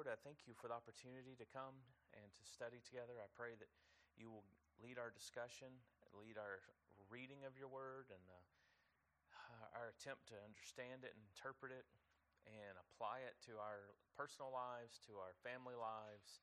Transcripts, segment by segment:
Lord, I thank you for the opportunity to come and to study together. I pray that you will lead our discussion, lead our reading of your word, and our attempt to understand it and interpret it and apply it to our personal lives, to our family lives.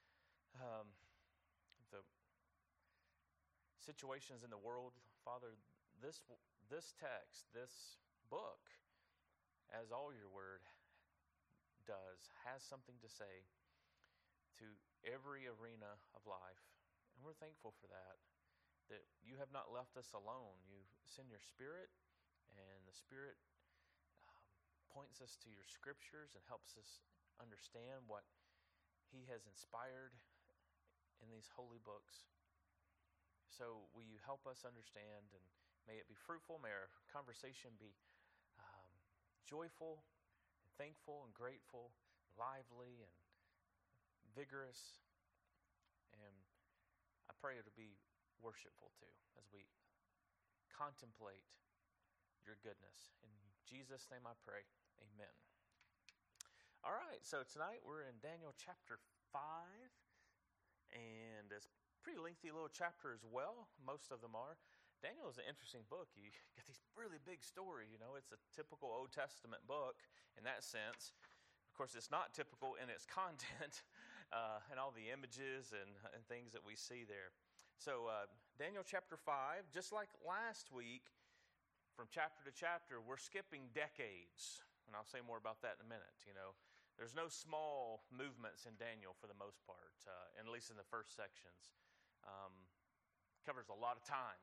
The situations in the world, Father, this text, this book, as all your word does, has something to say to every arena of life. And we're thankful for that you have not left us alone. You send your Spirit, and the Spirit points us to your scriptures and helps us understand what he has inspired in these holy books. So will you help us understand, and may it be fruitful, may our conversation be joyful, and thankful, and grateful, lively, and vigorous. And I pray it will be worshipful too, as we contemplate your goodness. In Jesus' name I pray, amen. All right, so tonight we're in Daniel chapter 5, and it's a pretty lengthy little chapter as well. Most of them are. Daniel is an interesting book. You get these really big stories, It's a typical Old Testament book in that sense. Of course, it's not typical in its content and all the images and things that we see there. So Daniel chapter 5, just like last week, from chapter to chapter, we're skipping decades. And I'll say more about that in a minute, There's no small movements in Daniel for the most part, at least in the first sections. Covers a lot of time.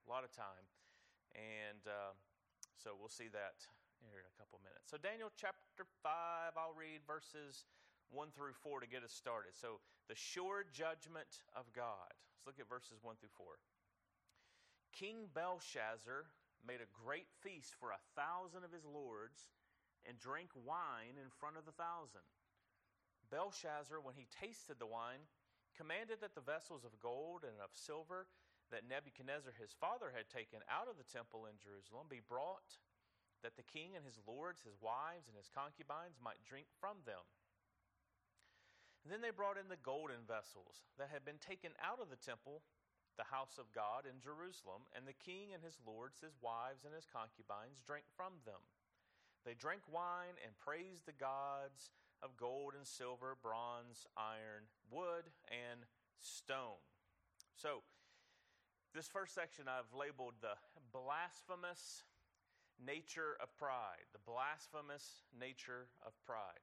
And so we'll see that here in a couple of minutes. So Daniel chapter 5, I'll read verses 1 through 4 to get us started. So the sure judgment of God. Let's look at verses 1 through 4. King Belshazzar made a great feast for 1,000 of his lords and drank wine in front of the 1,000. Belshazzar, when he tasted the wine, commanded that the vessels of gold and of silver that Nebuchadnezzar his father had taken out of the temple in Jerusalem be brought, that the king and his lords, his wives, and his concubines might drink from them. And then they brought in the golden vessels that had been taken out of the temple, the house of God in Jerusalem, and the king and his lords, his wives, and his concubines drank from them. They drank wine and praised the gods of gold and silver, bronze, iron, wood, and stone. So, this first section I've labeled the blasphemous nature of pride. The blasphemous nature of pride.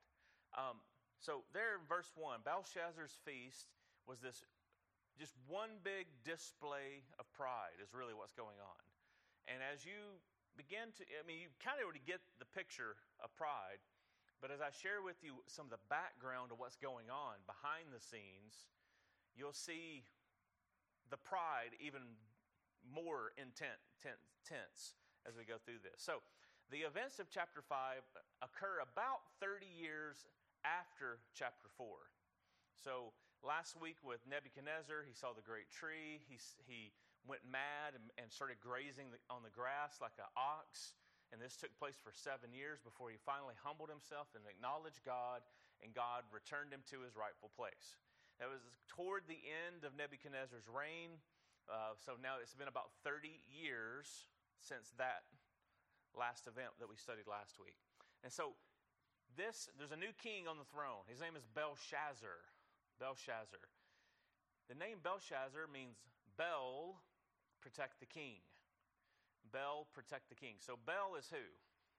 So there in verse 1, Belshazzar's feast was this just one big display of pride is really what's going on. And as you begin to, you kind of already get the picture of pride, but as I share with you some of the background of what's going on behind the scenes, you'll see the pride even more intense as we go through this. So the events of chapter 5 occur about 30 years after chapter 4. So last week with Nebuchadnezzar, he saw the great tree. He went mad and started grazing on the grass like an ox. And this took place for 7 years before he finally humbled himself and acknowledged God, and God returned him to his rightful place. That was toward the end of Nebuchadnezzar's reign. So now it's been about 30 years since that last event that we studied last week. And so there's a new king on the throne. His name is Belshazzar. Belshazzar. The name Belshazzar means Bel, protect the king. Bel, protect the king. So Bel is who?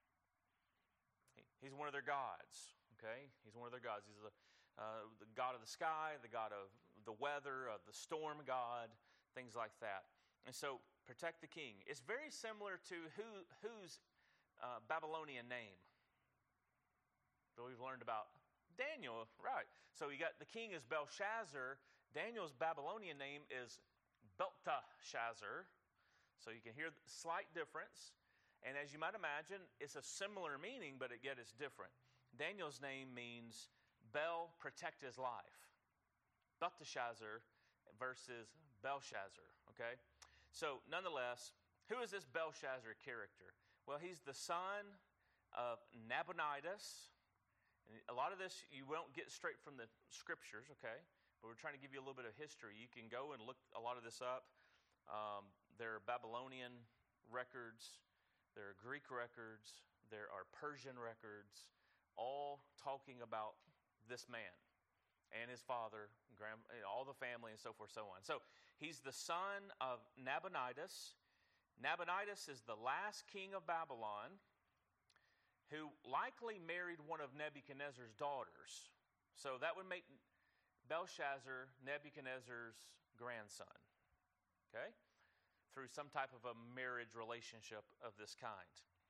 He's one of their gods. Okay? He's one of their gods. He's the god of the sky, the god of the weather, the storm god, things like that. And so, protect the king. It's very similar to whose Babylonian name that we've learned about. Daniel, right. So you got the king is Belshazzar. Daniel's Babylonian name is Belteshazzar. So you can hear the slight difference. And as you might imagine, it's a similar meaning, but yet it's different. Daniel's name means Bel, protect his life. Belteshazzar versus Belshazzar, okay? So nonetheless, who is this Belshazzar character? Well, he's the son of Nabonidus. And a lot of this you won't get straight from the scriptures, okay? But we're trying to give you a little bit of history. You can go and look a lot of this up. There are Babylonian records, there are Greek records, there are Persian records, all talking about this man and his father, all the family, and so forth, so on. So he's the son of Nabonidus. Nabonidus is the last king of Babylon, who likely married one of Nebuchadnezzar's daughters. So that would make Belshazzar Nebuchadnezzar's grandson, okay? Through some type of a marriage relationship of this kind.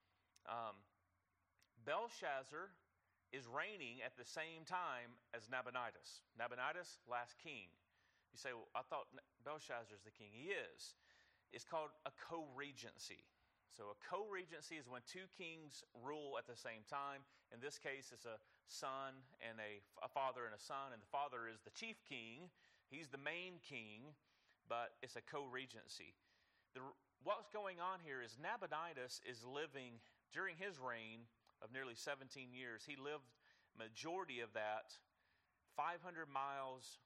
Belshazzar is reigning at the same time as Nabonidus. Nabonidus, last king. You say, well, I thought Belshazzar's the king. He is. It's called a co-regency. So a co-regency is when two kings rule at the same time. In this case, it's a son and a father and a son, and the father is the chief king. He's the main king, but it's a co-regency. What's going on here is Nabonidus is living, during his reign of nearly 17 years, he lived majority of that 500 miles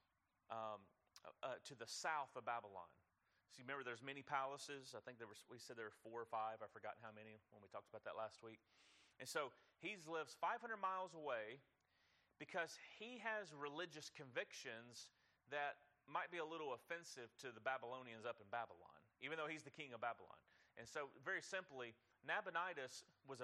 to the south of Babylon. So you remember there's many palaces. I think we said there were 4 or 5. I've forgotten how many when we talked about that last week. And so he lives 500 miles away because he has religious convictions that might be a little offensive to the Babylonians up in Babylon, even though he's the king of Babylon. And so very simply, Nabonidus was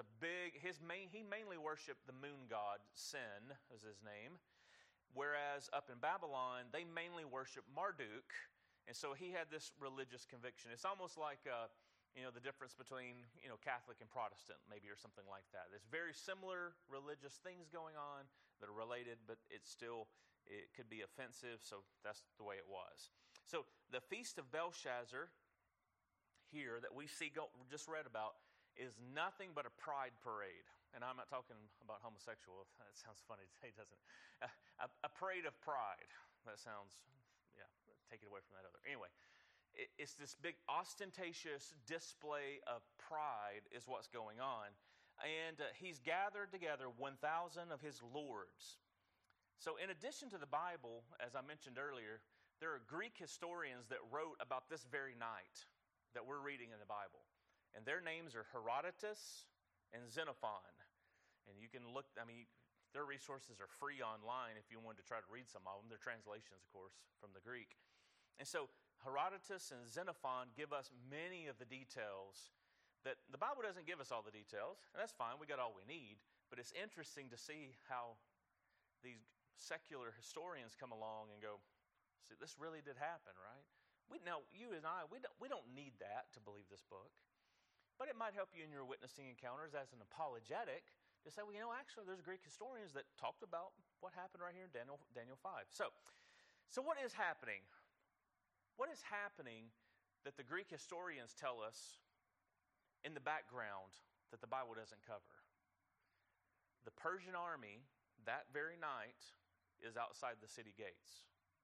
he mainly worshiped the moon god, Sin was his name, whereas up in Babylon, they mainly worshiped Marduk. And so he had this religious conviction. It's almost like, the difference between, Catholic and Protestant, maybe, or something like that. There's very similar religious things going on that are related, but it could be offensive, so that's the way it was. So the Feast of Belshazzar here that we just read about is nothing but a pride parade. And I'm not talking about homosexual. That sounds funny to say, doesn't it? A parade of pride. That sounds... take it away from that other. Anyway, it's this big ostentatious display of pride is what's going on. And he's gathered together 1,000 of his lords. So in addition to the Bible, as I mentioned earlier, there are Greek historians that wrote about this very night that we're reading in the Bible. And their names are Herodotus and Xenophon. And you can look, their resources are free online if you wanted to try to read some of them. They're translations, of course, from the Greek. And so Herodotus and Xenophon give us many of the details that the Bible doesn't give us all the details, and that's fine. We got all we need. But it's interesting to see how these secular historians come along and go, see, this really did happen, right? You and I, we don't need that to believe this book. But it might help you in your witnessing encounters as an apologetic to say, well, actually, there's Greek historians that talked about what happened right here in Daniel 5. So what is happening? What is happening that the Greek historians tell us in the background that the Bible doesn't cover? The Persian army that very night is outside the city gates.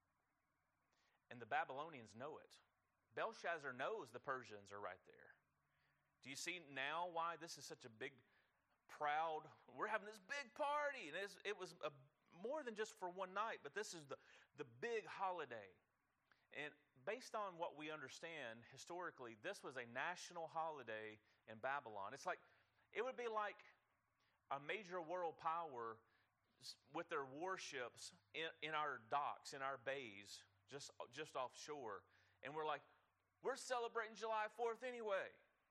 And the Babylonians know it. Belshazzar knows the Persians are right there. Do you see now why this is such a big, proud, we're having this big party. And it was more than just for one night, but this is the big holiday. And based on what we understand historically, this was a national holiday in Babylon. It would be like a major world power with their warships in our docks, in our bays, just offshore. And we're celebrating July 4th anyway.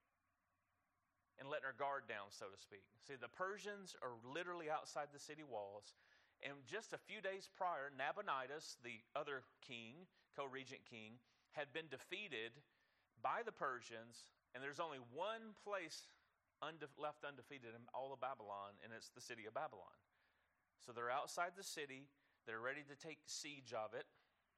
And letting our guard down, so to speak. See, the Persians are literally outside the city walls. And just a few days prior, Nabonidus, the other king, co-regent king, had been defeated by the Persians. And there's only one place left undefeated in all of Babylon, and it's the city of Babylon. So they're outside the city. They're ready to take siege of it.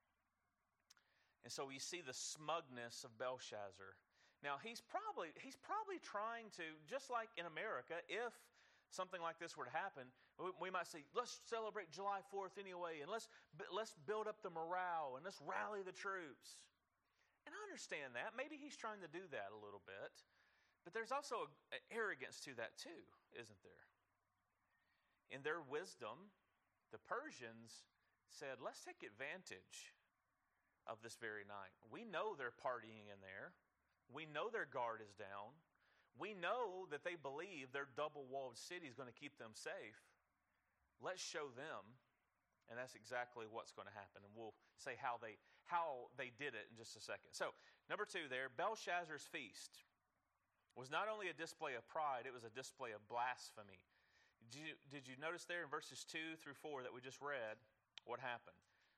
And so you see the smugness of Belshazzar. Now, he's probably trying to, just like in America, if something like this were to happen, we might say, let's celebrate July 4th anyway, and let's build up the morale, and let's rally the troops. And I understand that. Maybe he's trying to do that a little bit. But there's also an arrogance to that too, isn't there? in their wisdom, the Persians said, let's take advantage of this very night. We know they're partying in there. We know their guard is down. We know that they believe their double-walled city is going to keep them safe. Let's show them. And that's exactly what's going to happen. And we'll say how they did it in just a second. So, number 2 there, Belshazzar's feast was not only a display of pride, it was a display of blasphemy. Did you notice there in verses 2 through 4 that we just read what happened?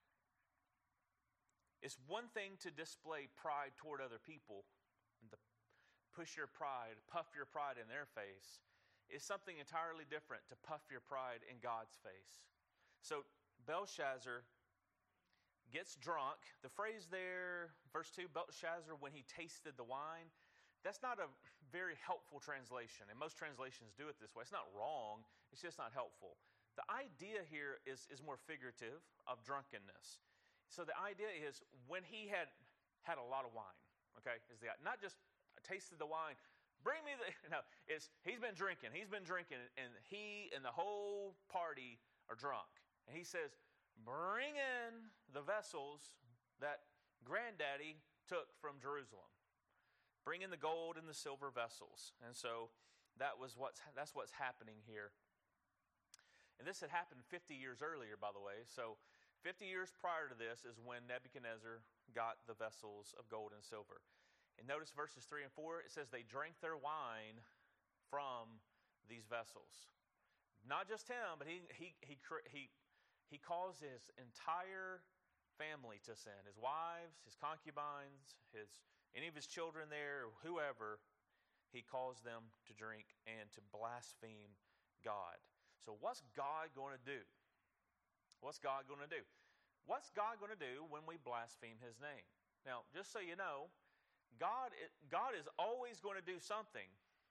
It's one thing to display pride toward other people and to puff your pride in their face. It's something entirely different to puff your pride in God's face. So Belshazzar gets drunk. The phrase there, verse 2, Belshazzar, when he tasted the wine, that's not a very helpful translation. And most translations do it this way. It's not wrong. It's just not helpful. The idea here is more figurative of drunkenness. So the idea is when he had a lot of wine, okay, not just tasted the wine, bring me he's been drinking, and he and the whole party are drunk. And he says, bring in the vessels that granddaddy took from Jerusalem. Bring in the gold and the silver vessels. And so that's what's happening here. And this had happened 50 years earlier, by the way. So 50 years prior to this is when Nebuchadnezzar got the vessels of gold and silver. And notice verses 3 and 4, it says they drank their wine from these vessels. Not just him, but he caused his entire family to sin. His wives, his concubines, any of his children there, whoever, he caused them to drink and to blaspheme God. So what's God going to do? What's God going to do? What's God going to do when we blaspheme his name? Now, just so you know, God is always going to do something,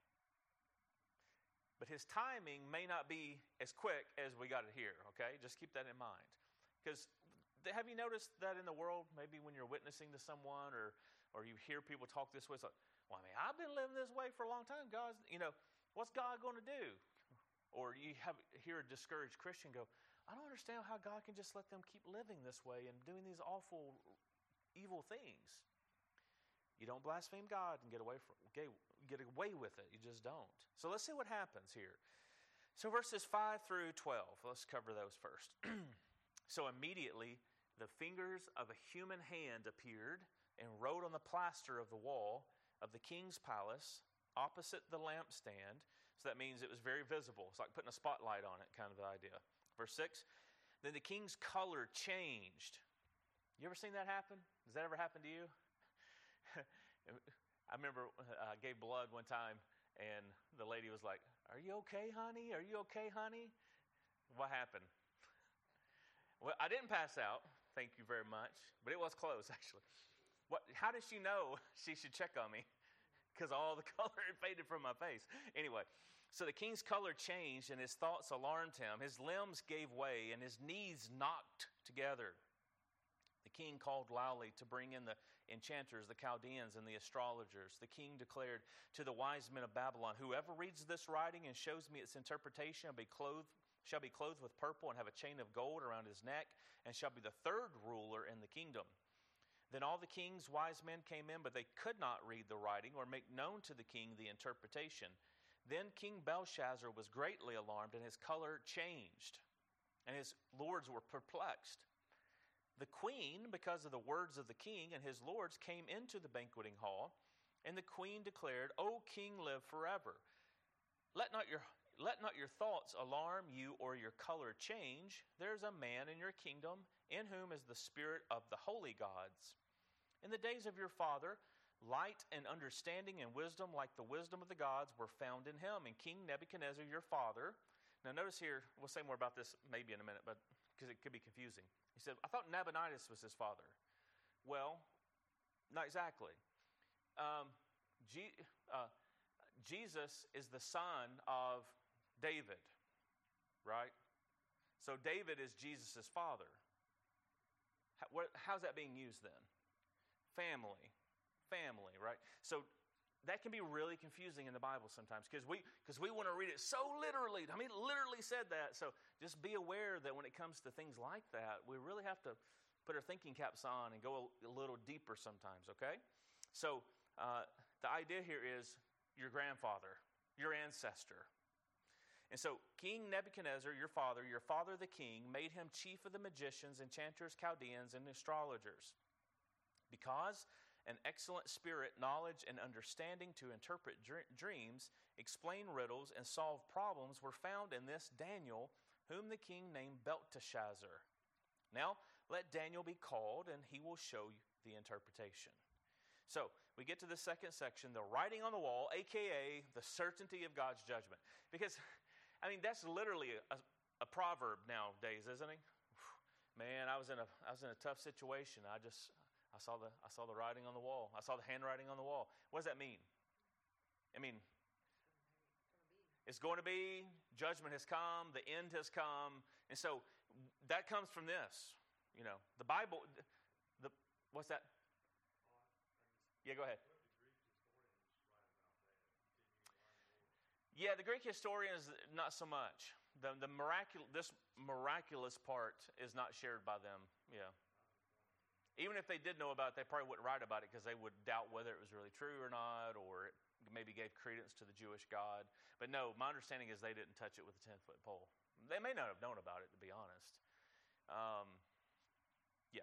but his timing may not be as quick as we got it here, okay? Just keep that in mind. Because have you noticed that in the world, maybe when you're witnessing to someone or you hear people talk this way, it's like, well, I mean, I've been living this way for a long time. What's God going to do? Or you hear a discouraged Christian go, I don't understand how God can just let them keep living this way and doing these awful, evil things. You don't blaspheme God and get away with it. You just don't. So let's see what happens here. So verses 5 through 12, let's cover those first. So immediately the fingers of a human hand appeared and wrote on the plaster of the wall of the king's palace opposite the lampstand. So that means it was very visible. It's like putting a spotlight on it, kind of the idea. Verse 6, then the king's color changed. You ever seen that happen? Does that ever happen to you? I remember I gave blood one time, and the lady was like, are you okay, honey? Are you okay, honey? What happened? Well, I didn't pass out. Thank you very much. But it was close, actually. How did she know she should check on me? Because all the color had faded from my face. Anyway, so the king's color changed, and his thoughts alarmed him. His limbs gave way, and his knees knocked together. The king called loudly to bring in the enchanters, the Chaldeans, and the astrologers. The king declared to the wise men of Babylon, whoever reads this writing and shows me its interpretation shall be clothed with purple and have a chain of gold around his neck, and shall be the third ruler in the kingdom. Then all the king's wise men came in, but they could not read the writing or make known to the king the interpretation. Then King Belshazzar was greatly alarmed, and his color changed, and his lords were perplexed. The queen, because of the words of the king and his lords, came into the banqueting hall, and the queen declared, O king, live forever. Let not your thoughts alarm you or your color change. There is a man in your kingdom in whom is the spirit of the holy gods. In the days of your father, light and understanding and wisdom like the wisdom of the gods were found in him. And King Nebuchadnezzar, your father, now notice here, we'll say more about this maybe in a minute, but because it could be confusing. He said, I thought Nabonidus was his father. Well, not exactly. Jesus is the son of David, right? So David is Jesus' father. How's that being used then? Family, right? So that can be really confusing in the Bible sometimes because we want to read it so literally. I mean, it literally said that. So just be aware that when it comes to things like that, we really have to put our thinking caps on and go a little deeper sometimes, okay? So the idea here is your grandfather, your ancestor. And so King Nebuchadnezzar, your father the king, made him chief of the magicians, enchanters, Chaldeans, and astrologers. Because an excellent spirit, knowledge, and understanding to interpret dreams, explain riddles, and solve problems were found in this Daniel, whom the king named Belteshazzar. Now, let Daniel be called, and he will show you the interpretation. So, we get to the second section, the writing on the wall, a.k.a. the certainty of God's judgment. Because, I mean, that's literally a proverb nowadays, isn't it? Man, I was in a tough situation. I saw the writing on the wall. I saw the handwriting on the wall. What does that mean? I mean, it's going to be, judgment has come, the end has come. And so that comes from this. You know, the Bible, what's that? Yeah, go ahead. Yeah, the Greek historians, not so much. This miraculous part is not shared by them. Yeah. Even if they did know about it, they probably wouldn't write about it because they would doubt whether it was really true or not, or it maybe gave credence to the Jewish God. But no, my understanding is they didn't touch it with a 10-foot pole. They may not have known about it, to be honest. Yeah.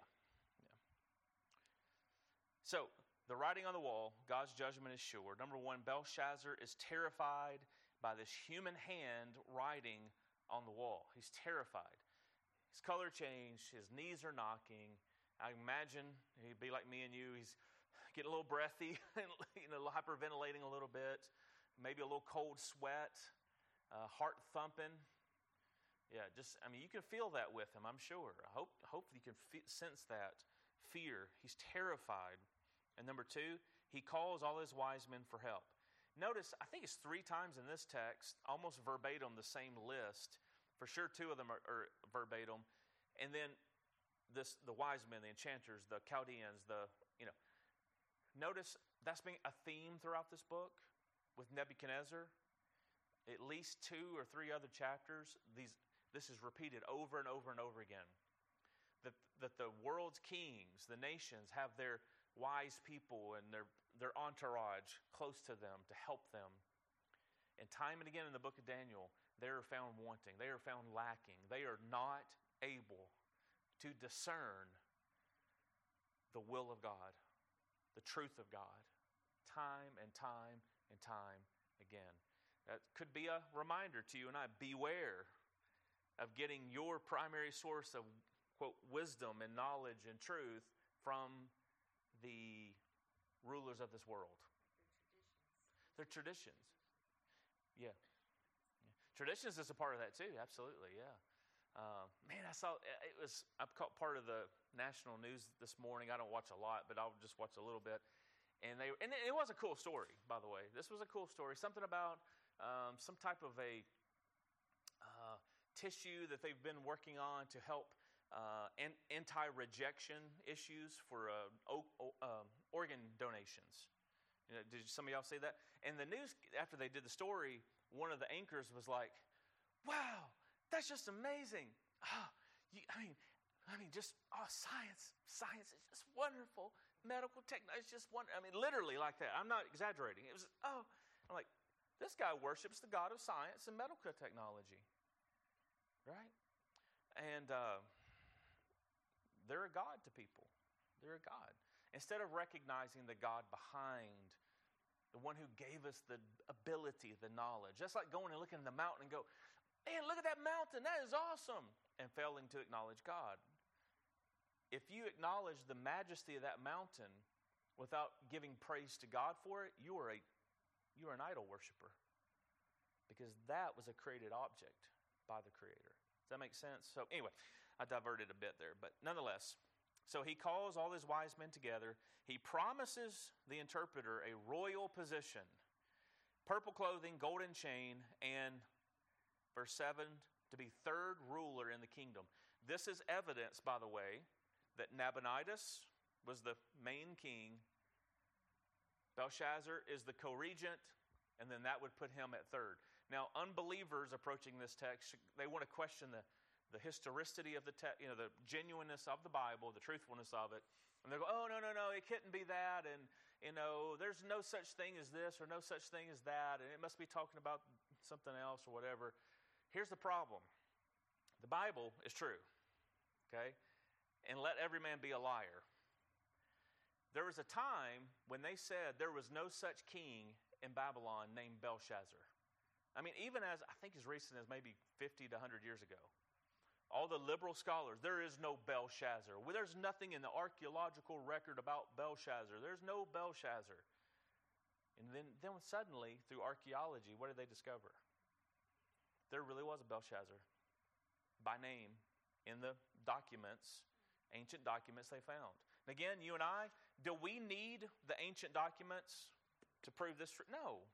So, the writing on the wall, God's judgment is sure. Number one, Belshazzar is terrified by this human hand writing on the wall. He's terrified. His color changed. His knees are knocking. I imagine he'd be like me and you. He's getting a little breathy, hyperventilating a little bit, maybe a little cold sweat, heart thumping. Yeah, you can feel that with him, I'm sure. I hope you can sense that fear. He's terrified. And number two, he calls all his wise men for help. Notice, I think it's 3 times in this text, almost verbatim, the same list. For sure, 2 of them are verbatim. And then the wise men, the enchanters, the Chaldeans, Notice that's been a theme throughout this book with Nebuchadnezzar. At least 2 or 3 other chapters, this is repeated over and over and over again. That the world's kings, the nations, have their wise people and their entourage close to them to help them. And time and again in the book of Daniel, they are found wanting. They are found lacking. They are not able to discern the will of God, the truth of God, time and time and time again. That could be a reminder to you and I. Beware of getting your primary source of, quote, wisdom and knowledge and truth from the rulers of this world. They're traditions. Yeah. Traditions is a part of that too, absolutely, yeah. I caught part of the national news this morning. I don't watch a lot, but I'll just watch a little bit. And it was a cool story, by the way. This was a cool story. Something about some type of a tissue that they've been working on to help anti-rejection issues for organ donations. Did some of y'all see that? And the news, after they did the story, one of the anchors was like, "Wow, that's just amazing! Science is just wonderful. Medical technology is just wonderful." I mean, literally like that. I'm not exaggerating. It was, I'm like, this guy worships the God of science and medical technology, right? And they're a god to people. They're a god. Instead of recognizing the God behind, the one who gave us the ability, the knowledge. Just like going and looking at the mountain and go, "Man, look at that mountain. That is awesome." And failing to acknowledge God. If you acknowledge the majesty of that mountain without giving praise to God for it, you are an idol worshiper. Because that was a created object by the Creator. Does that make sense? So anyway, I diverted a bit there, but nonetheless. So he calls all his wise men together. He promises the interpreter a royal position, purple clothing, golden chain, and verse 7, to be third ruler in the kingdom. This is evidence, by the way, that Nabonidus was the main king Belshazzar is the co-regent, and then that would put him at third. Now, unbelievers approaching this text, they want to question the historicity of the text, the genuineness of the Bible, the truthfulness of it. And they go, oh, no, it couldn't be that. And, there's no such thing as this or no such thing as that. And it must be talking about something else or whatever. Here's the problem. The Bible is true, okay? And let every man be a liar. There was a time when they said there was no such king in Babylon named Belshazzar. I mean, even as recent as maybe 50 to 100 years ago. All the liberal scholars, there is no Belshazzar. Well, there's nothing in the archaeological record about Belshazzar. There's no Belshazzar. And then suddenly, through archaeology, what did they discover? There really was a Belshazzar by name in the documents, ancient documents they found. And again, you and I, do we need the ancient documents to prove this? No.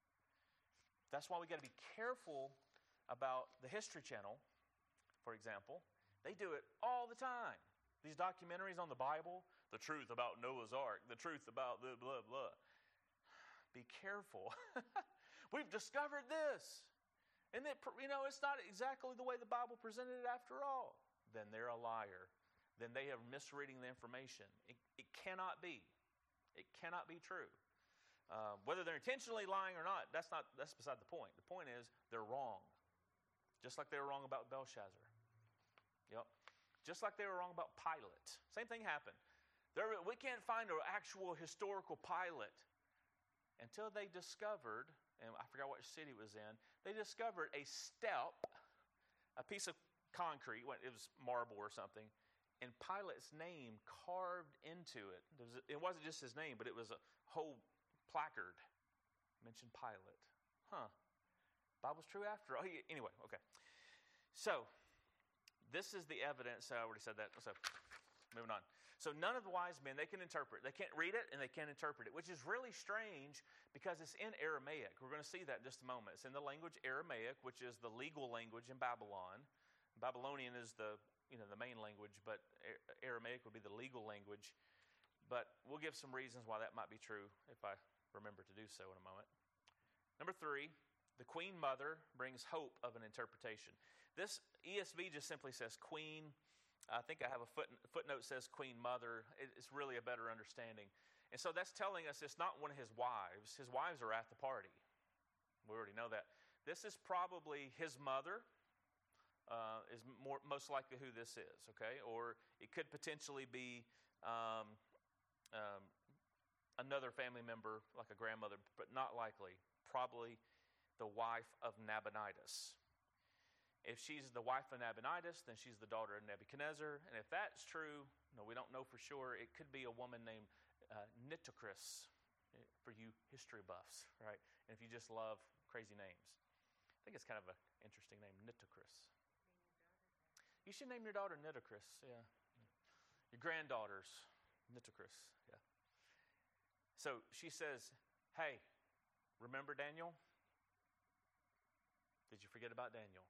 That's why we got to be careful about the History Channel, for example. They do it all the time. These documentaries on the Bible, the truth about Noah's Ark, the truth about the blah, blah. Be careful. We've discovered this. And that, it's not exactly the way the Bible presented it after all. Then they're a liar. Then they are misreading the information. It cannot be. It cannot be true. Whether they're intentionally lying or not, that's beside the point. The point is they're wrong. Just like they were wrong about Belshazzar. Yep. Just like they were wrong about Pilate. Same thing happened. We can't find an actual historical Pilate until they discovered, and I forgot what city it was in, they discovered a step, a piece of concrete, it was marble or something, and Pilate's name carved into it. It wasn't just his name, but it was a whole placard. Mentioned Pilate. Bible's true after all. Anyway, okay. So, this is the evidence. I already said that. So, moving on. So, none of the wise men, they can interpret. They can't read it and they can't interpret it, which is really strange because it's in Aramaic. We're going to see that in just a moment. It's in the language Aramaic, which is the legal language in Babylon. Babylonian is the main language, but Aramaic would be the legal language. But we'll give some reasons why that might be true if I remember to do so in a moment. Number 3, the Queen Mother brings hope of an interpretation. This ESV just simply says Queen. I think I have a footnote says Queen Mother. It's really a better understanding. And so that's telling us it's not one of his wives. His wives are at the party. We already know that. This is probably his mother. Is most likely who this is, okay? Or it could potentially be another family member, like a grandmother, but not likely. Probably the wife of Nabonidus. If she's the wife of Nabonidus, then she's the daughter of Nebuchadnezzar. And if that's true, we don't know for sure. It could be a woman named Nitocris, for you history buffs, right? And if you just love crazy names. I think it's kind of an interesting name, Nitocris. You should name your daughter Nitocris, yeah. Your granddaughters, Nitocris, yeah. So she says, hey, remember Daniel? Did you forget about Daniel?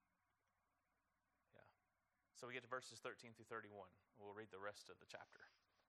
Yeah. So we get to verses 13 through 31. We'll read the rest of the chapter.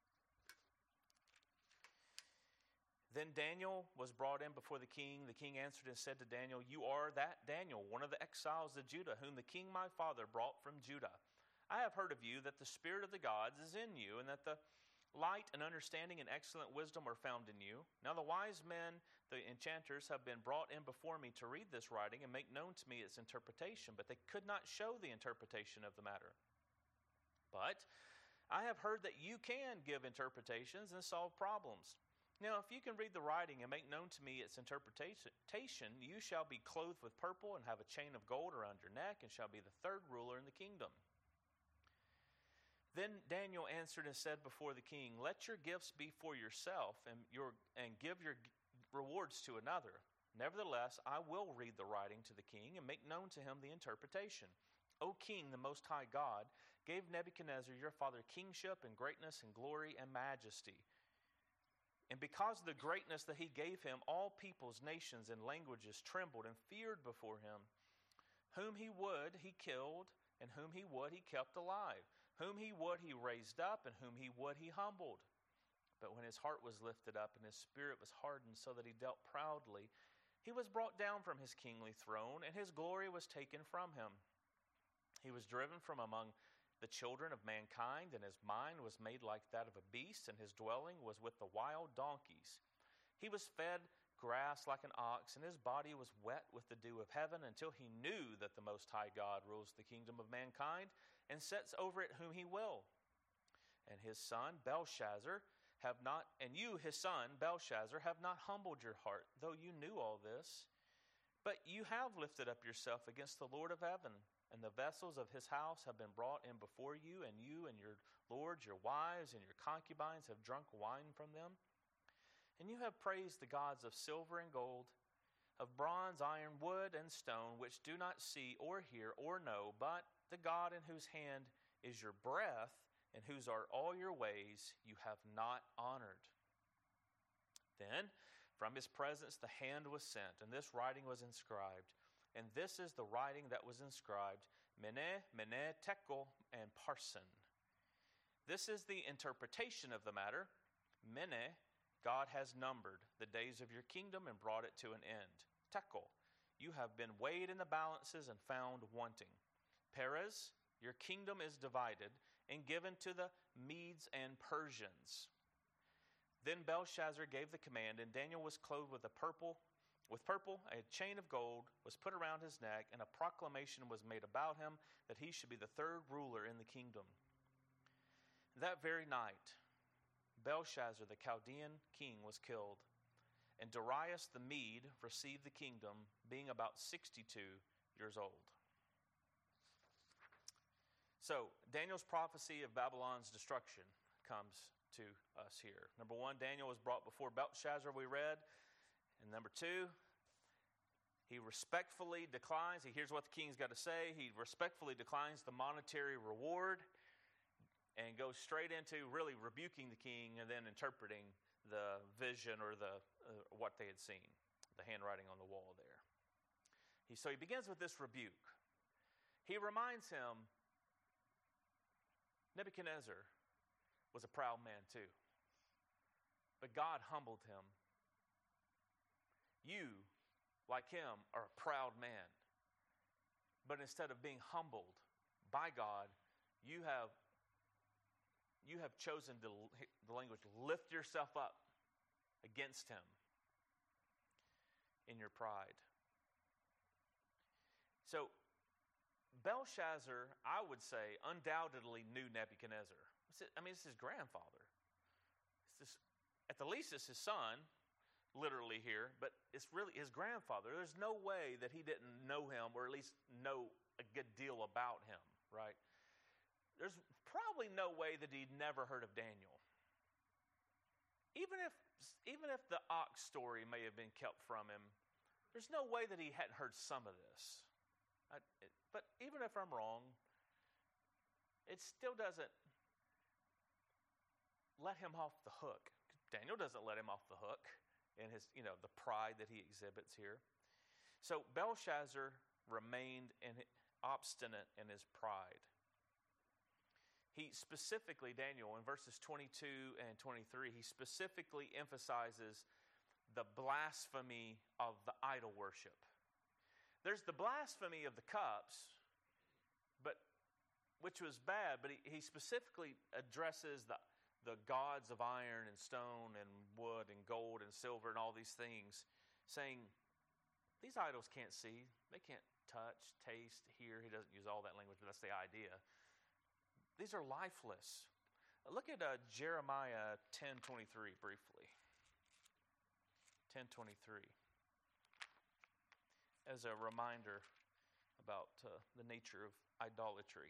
Then Daniel was brought in before the king. The king answered and said to Daniel, you are that Daniel, one of the exiles of Judah, whom the king my father brought from Judah. I have heard of you that the spirit of the gods is in you, and that the light and understanding and excellent wisdom are found in you. Now the wise men, the enchanters, have been brought in before me to read this writing and make known to me its interpretation, but they could not show the interpretation of the matter. But I have heard that you can give interpretations and solve problems. Now, if you can read the writing and make known to me its interpretation, you shall be clothed with purple and have a chain of gold around your neck and shall be the third ruler in the kingdom. Then Daniel answered and said before the king, let your gifts be for yourself and give your rewards to another. Nevertheless, I will read the writing to the king and make known to him the interpretation. O king, the most high God, gave Nebuchadnezzar your father kingship and greatness and glory and majesty. And because of the greatness that he gave him, all peoples, nations, and languages trembled and feared before him. Whom he would, he killed, and whom he would, he kept alive. Whom he would, he raised up, and whom he would, he humbled. But when his heart was lifted up and his spirit was hardened so that he dealt proudly, he was brought down from his kingly throne, and his glory was taken from him. He was driven from among the children of mankind, and his mind was made like that of a beast, and his dwelling was with the wild donkeys. He was fed grass like an ox, and his body was wet with the dew of heaven, until he knew that the Most High God rules the kingdom of mankind and sets over it whom he will. And his son Belshazzar his son Belshazzar, have not humbled your heart, though you knew all this. But you have lifted up yourself against the Lord of heaven, and the vessels of his house have been brought in before you and your lords, your wives, and your concubines have drunk wine from them. And you have praised the gods of silver and gold, of bronze, iron, wood, and stone, which do not see or hear or know, but the God in whose hand is your breath, and whose are all your ways, you have not honored. Then from his presence the hand was sent, and this writing was inscribed. And this is the writing that was inscribed, Mene, Mene, Tekel, and Parsin. This is the interpretation of the matter. Mene, God has numbered the days of your kingdom and brought it to an end. Tekel, you have been weighed in the balances and found wanting. Perez, your kingdom is divided and given to the Medes and Persians. Then Belshazzar gave the command, and Daniel was clothed with purple, a chain of gold was put around his neck, and a proclamation was made about him that he should be the third ruler in the kingdom. That very night, Belshazzar the Chaldean king was killed, and Darius the Mede received the kingdom, being about 62 years old. So, Daniel's prophecy of Babylon's destruction comes to us here. Number one, Daniel was brought before Belshazzar, we read. And number two, he respectfully declines. He hears what the king's got to say. He respectfully declines the monetary reward and goes straight into really rebuking the king and then interpreting the vision or what they had seen, the handwriting on the wall there. So he begins with this rebuke. He reminds him Nebuchadnezzar was a proud man too, but God humbled him. You, like him, are a proud man, but instead of being humbled by God, you have chosen to, the language, lift yourself up against him in your pride. So Belshazzar, I would say, undoubtedly knew Nebuchadnezzar. It's his grandfather. At the least, it's his son, literally here, but it's really his grandfather. There's no way that he didn't know him, or at least know a good deal about him, right? There's probably no way that he'd never heard of Daniel. Even if the ox story may have been kept from him, there's no way that he hadn't heard some of this. But even if I'm wrong, it still doesn't let him off the hook. Daniel doesn't let him off the hook in his, the pride that he exhibits here. So Belshazzar remained obstinate in his pride. He specifically, Daniel, in verses 22 and 23, he specifically emphasizes the blasphemy of the idol worship. There's the blasphemy of the cups, which was bad, but he specifically addresses the gods of iron and stone and wood and gold and silver and all these things, saying, these idols can't see, they can't touch, taste, hear. He doesn't use all that language, but that's the idea. These are lifeless. Look at Jeremiah 10:23 briefly. 10:23. As a reminder about the nature of idolatry.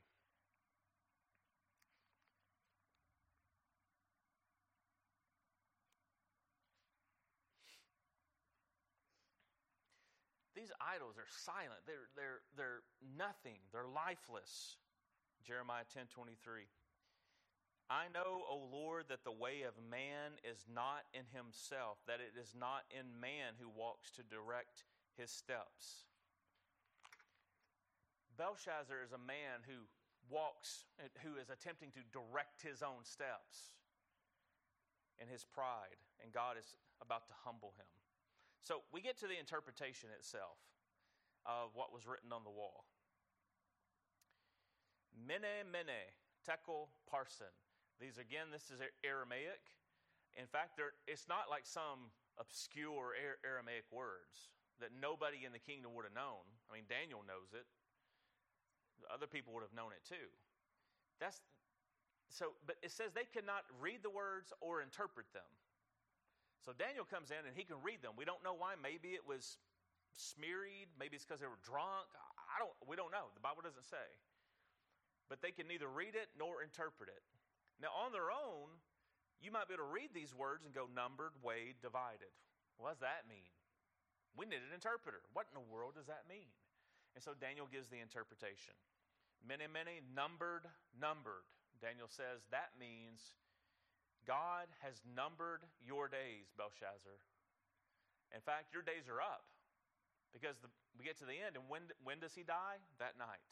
These idols are silent. They're nothing. They're lifeless. Jeremiah 10:23. I know, O Lord, that the way of man is not in himself, that it is not in man who walks to direct his steps. Belshazzar is a man who is attempting to direct his own steps. in his pride, and God is about to humble him. So we get to the interpretation itself of what was written on the wall. Mene, mene, tekel, parsin. This is Aramaic. In fact, it's not like some obscure Aramaic words that nobody in the kingdom would have known. I mean, Daniel knows it. Other people would have known it too. But it says they could not read the words or interpret them. So Daniel comes in and he can read them. We don't know why. Maybe it was smeared. Maybe it's because they were drunk. We don't know. The Bible doesn't say. But they can neither read it nor interpret it. Now, on their own, you might be able to read these words and go numbered, weighed, divided. What does that mean? We need an interpreter. What in the world does that mean? And so Daniel gives the interpretation. Mene, mene, numbered, numbered. Daniel says that means God has numbered your days, Belshazzar. In fact, your days are up because we get to the end, and when does he die? That night.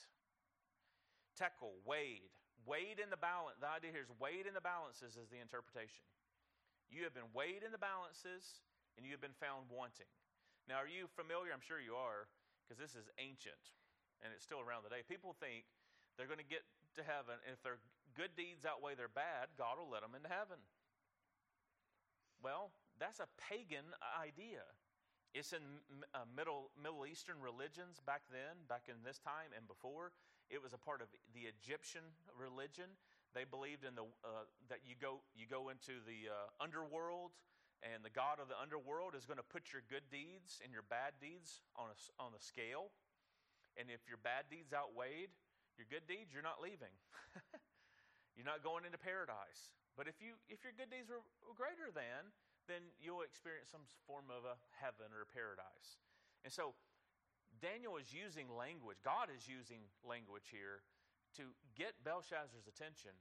Tekel, weighed. Weighed in the balance. The idea here is weighed in the balances is the interpretation. You have been weighed in the balances, and you have been found wanting. Now, are you familiar? I'm sure you are, because this is ancient, and it's still around today. People think they're going to get to heaven, and if their good deeds outweigh their bad, God will let them into heaven. Well, that's a pagan idea. It's in Middle Eastern religions back then, back in this time and before. It was a part of the Egyptian religion. They believed in that you go into the underworld, and the god of the underworld is going to put your good deeds and your bad deeds on a scale. And if your bad deeds outweighed your good deeds, you're not leaving. You're not going into paradise. But if your good deeds were greater than, then you'll experience some form of a heaven or a paradise. And so Daniel is using language. God is using language here to get Belshazzar's attention.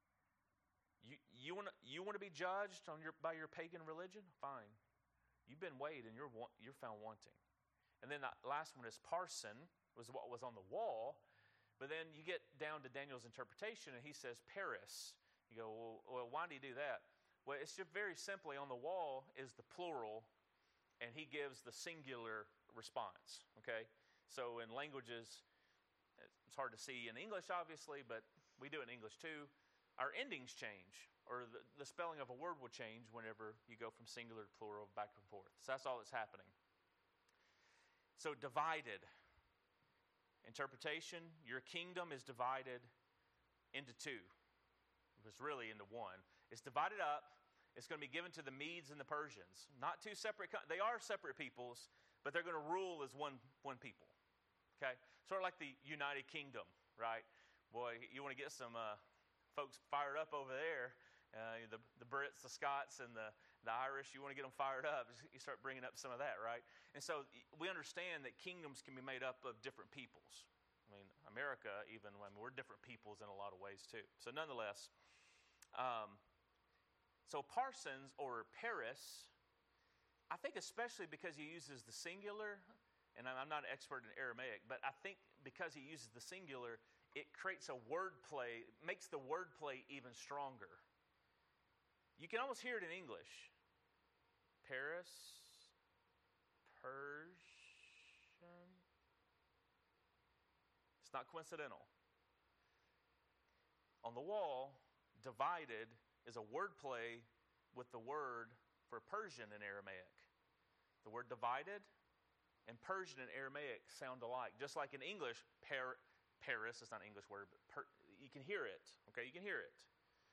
You want to be judged by your pagan religion? Fine. You've been weighed and you're found wanting. And then the last one is parsin, was what was on the wall. But then you get down to Daniel's interpretation, and he says paris. You go, well, why did he do that? Well, it's just very simply on the wall is the plural, and he gives the singular response, okay? So in languages, it's hard to see in English, obviously, but we do it in English too. Our endings change, or the spelling of a word will change whenever you go from singular to plural, back and forth. So that's all that's happening. So divided. Interpretation, your kingdom is divided into two. It was really into one. It's divided up. It's going to be given to the Medes and the Persians. Not two separate, they are separate peoples, but they're going to rule as one people. Okay? Sort of like the United Kingdom, right? Boy, you want to get some folks fired up over there. The Brits, the Scots, and the Irish, you want to get them fired up. You start bringing up some of that, right? And so we understand that kingdoms can be made up of different peoples. I mean, America, even, we're different peoples in a lot of ways too. So nonetheless, so parsons or paris, I think especially because he uses the singular, and I'm not an expert in Aramaic, but I think because he uses the singular, it creates a wordplay, makes the wordplay even stronger. You can almost hear it in English. Paris, Persian. It's not coincidental. On the wall, divided is a wordplay with the word for Persian in Aramaic. The word divided and Persian in Aramaic sound alike. Just like in English, Paris, it's not an English word, but you can hear it. Okay, you can hear it.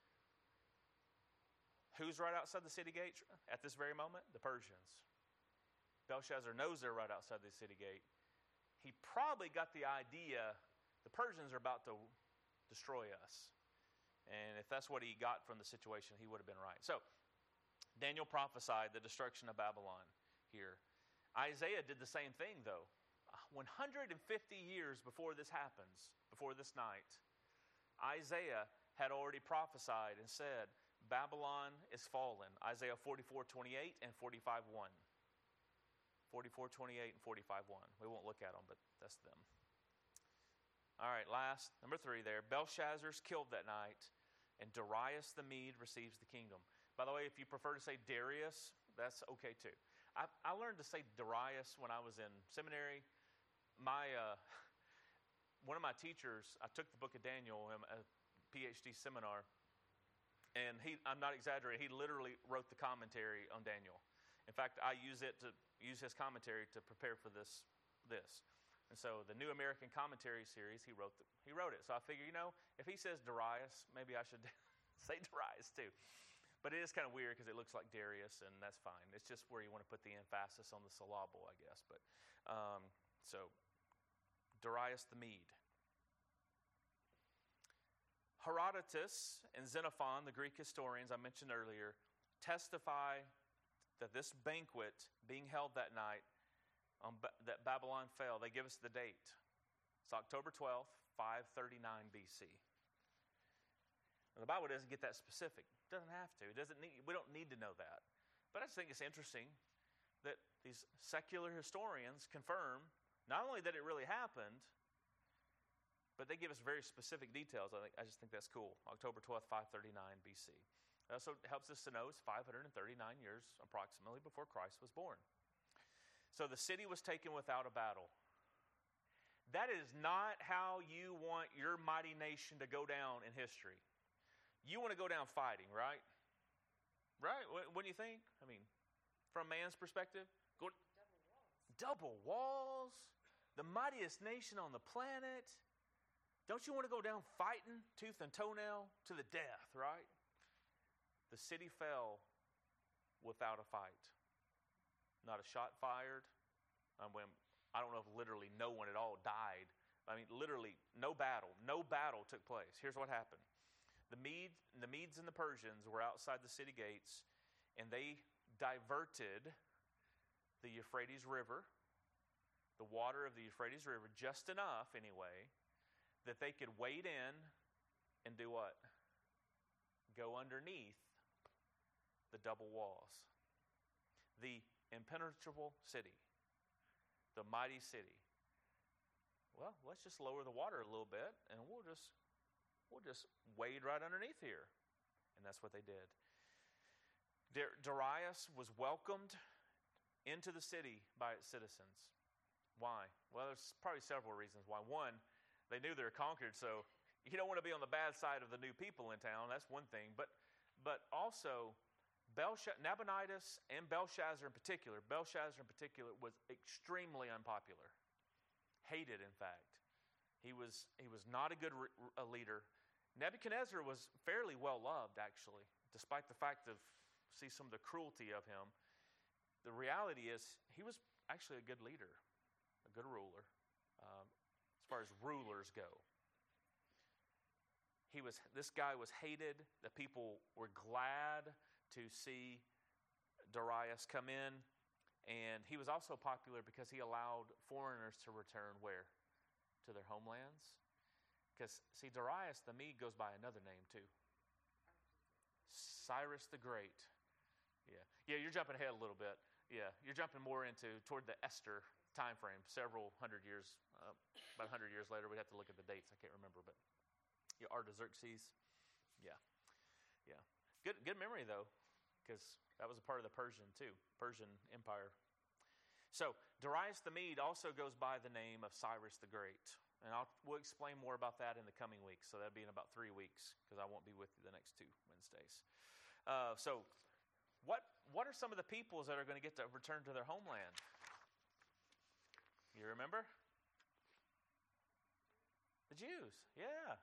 Who's right outside the city gate at this very moment? The Persians. Belshazzar knows they're right outside the city gate. He probably got the idea the Persians are about to destroy us. And if that's what he got from the situation, he would have been right. So, Daniel prophesied the destruction of Babylon here. Isaiah did the same thing, though. 150 years before this happens, before this night, Isaiah had already prophesied and said, Babylon is fallen. Isaiah 44:28 and 45:1. 44:28 and 45:1. We won't look at them, but that's them. All right, number 3 there. Belshazzar's killed that night, and Darius the Mede receives the kingdom. By the way, if you prefer to say Darius, that's okay too. I learned to say Darius when I was in seminary. One of my teachers, I took the book of Daniel in a PhD seminar, and I'm not exaggerating, he literally wrote the commentary on Daniel. In fact, I use his commentary to prepare for this. And so the New American Commentary series, he wrote it. So I figure, if he says Darius, maybe I should say Darius too. But it is kind of weird because it looks like Darius, and that's fine. It's just where you want to put the emphasis on the syllable, I guess. But so Darius the Mede. Herodotus and Xenophon, the Greek historians I mentioned earlier, testify that this banquet being held that night that Babylon fell, they give us the date. It's October 12th, 539 BC. Now, the Bible doesn't get that specific. It doesn't have to. We don't need to know that. But I just think it's interesting that these secular historians confirm not only that it really happened, but they give us very specific details. I just think that's cool. October 12th, 539 BC. It also helps us to know it's 539 years approximately before Christ was born. So the city was taken without a battle. That is not how you want your mighty nation to go down in history. You want to go down fighting, right? Right? What do you think? I mean, from man's perspective, double walls, the mightiest nation on the planet. Don't you want to go down fighting, tooth and toenail, to the death, right? The city fell without a fight. Not a shot fired. I don't know if literally no one at all died. I mean, literally no battle. No battle took place. Here's what happened. The Medes and the Persians were outside the city gates, and they diverted the Euphrates River, the water of the Euphrates River, just enough anyway, that they could wade in and do what? Go underneath the double walls. The impenetrable city. The mighty city. Well, let's just lower the water a little bit, and we'll just wade right underneath here. And that's what they did. Darius was welcomed into the city by its citizens. Why? Well, there's probably several reasons why. One, they knew they were conquered, so you don't want to be on the bad side of the new people in town. That's one thing. But also, Nabonidus and Belshazzar in particular was extremely unpopular. Hated, in fact. He was not a good leader. Nebuchadnezzar was fairly well loved, actually, despite the fact of some of the cruelty of him. The reality is he was actually a good leader, a good ruler, as far as rulers go. This guy was hated. The people were glad to see Darius come in, and he was also popular because he allowed foreigners to return where? To their homelands. Because, see, Darius the Mede goes by another name too. Cyrus the Great. Yeah, you're jumping ahead a little bit. Yeah, you're jumping more toward the Esther time frame, several hundred years, about 100 years later. We'd have to look at the dates. I can't remember, but Artaxerxes. Yeah. Good memory, though, because that was a part of the Persian Empire. So, Darius the Mede also goes by the name of Cyrus the Great. And we'll explain more about that in the coming weeks. So that'll be in about 3 weeks, because I won't be with you the next 2 Wednesdays. So, what are some of the peoples that are going to get to return to their homeland? You remember? The Jews. Yeah.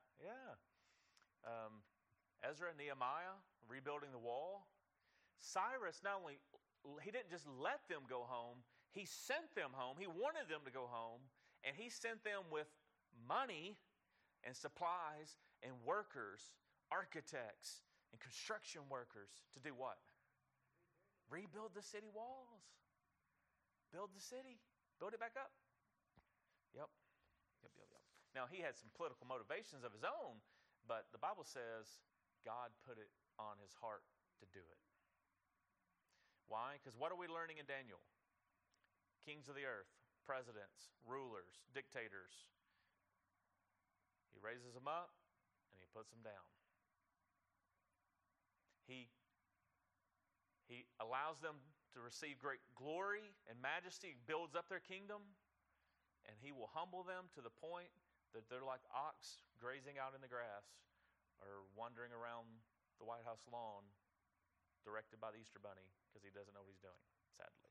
Ezra, Nehemiah, rebuilding the wall. Cyrus, he didn't just let them go home, he sent them home. He wanted them to go home, and he sent them with money and supplies and workers, architects and construction workers to do what? Rebuild the city walls. Build the city. Build it back up. Yep. Now, he had some political motivations of his own, but the Bible says God put it on his heart to do it. Why? Because what are we learning in Daniel? Kings of the earth, presidents, rulers, dictators. He raises them up and he puts them down. He He allows them to receive great glory and majesty, builds up their kingdom, and he will humble them to the point that they're like ox grazing out in the grass or wandering around the White House lawn directed by the Easter Bunny because he doesn't know what he's doing, sadly.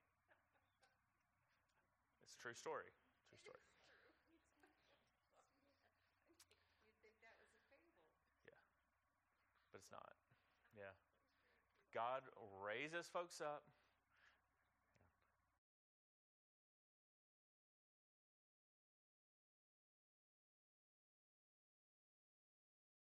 It's a true story. True story. You'd think that was a fable. But it's not. Yeah. God raises folks up